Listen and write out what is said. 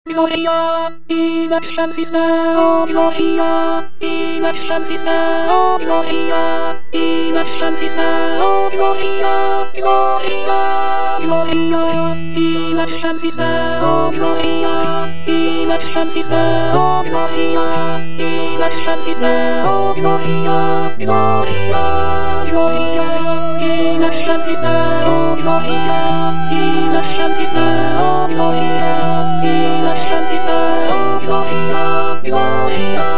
Gloria, إلى الشمس اسمع Gloria, إلى الشمس اسمع Gloria, إلى الشمس اسمع Gloria, Gloria, Gloria, إلى الشمس اسمع Gloria, إلى الشمس اسمع Gloria, إلى الشمس اسمع Gloria, Gloria, Gloria, إلى الشمس اسمع Gloria, إلى الشمس اسمع Gloria, إلى الشمس اسمع Gloria, Gloria.